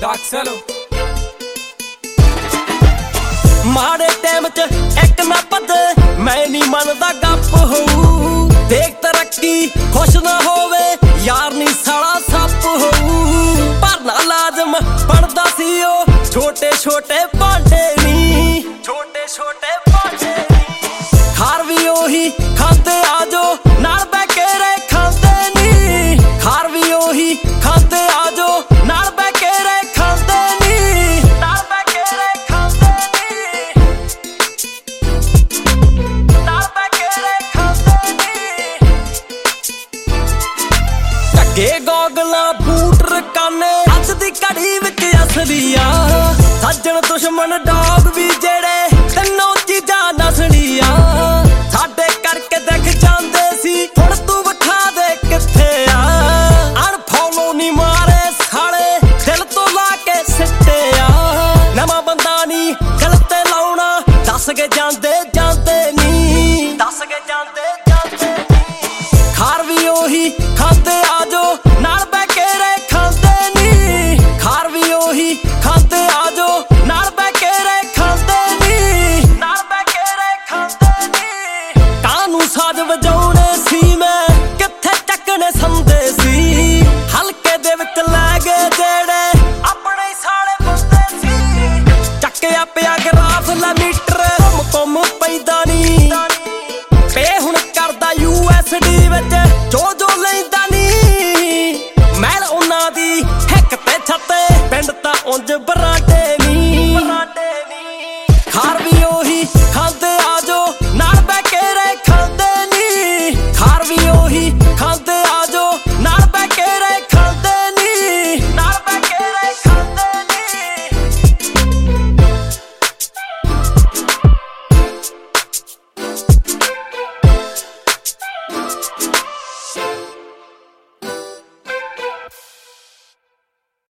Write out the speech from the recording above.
Axelo माड़े time च एक ना पते मैं नहीं मनदा गप होऊ देख तरक्की खुश ना होवे यार नहीं साला सप होऊ भरना लाजम पढ़दा सी ओ छोटे छोटे भांडे नी छोटे छोटे भांडे नी खार भी ओही खाते आजो नाल बै के रे खांदे नी खार भी ओही खाते आजो नाल बै के रे खांदे नी नाल बै के रे खांदे नी नाल बै के रे खांदे नी टके गोगला बूट रकाने अज दी घड़ी विच असली आ सज्जन दुश्मन डॉग भी जेड़े तन्नों चीजां नसली आ साडे करके देख जांदे सी हुण तू विखा दे कित्थे आ अनफॉलो नी मारे साले दिल तो ला के सिੱਟੇ आ नवां बंदा नी दिल ते लाउणा दस के जांदे जांदे नी दस के जांदे जांदे नी खार भी ओही खाते आजो नाल बै के रे खांदे नी खार भी ओही खाते आजो नाल बै के रे खांदे नी नाल बै के रे खांदे नी कानू साज वजाउणे सी मैं कित्थे ਚੱਕਣੇ ਸੰਦੇ ਸੀ ਹਲਕੇ ਦੇ ਵਿੱਚ ਲੈ ਗਏ ਜਿਹੜੇ ਆਪਣੇ ਹੀ ਸਾਲੇ ਬੰਦੇ ਸੀ ਚੱਕਿਆ ਪਿਆ ਗਰਾਫ ਲੈ ਮੀਟਰ ਘੁੰਮ ਪੈਂਦਾ ਨੀ ਪੇ ਹੁਣ ਕਰਦਾ USD ਵਿੱਚ ਜੋ ਲੈਂਦਾ ਨੀ ਮਹਿਲ ਉਹਨਾਂ ਦੀ ਹਿੱਕ ਤੇ ਛੱਤੇ ਪਿੰਡ ਤਾਂ ਉਂਝ ਬਰਾਡੇ ਨੀ ਖਾਰ ਵੀ ਉਹੀ ਖਾਂਦੇ ਆਜੋ ਨਾਲ ਬੈ ਕੇ ਰੇ ਖਾਂਦੇ ਨੀ ਖਾਰ ਵੀ ਉਹੀ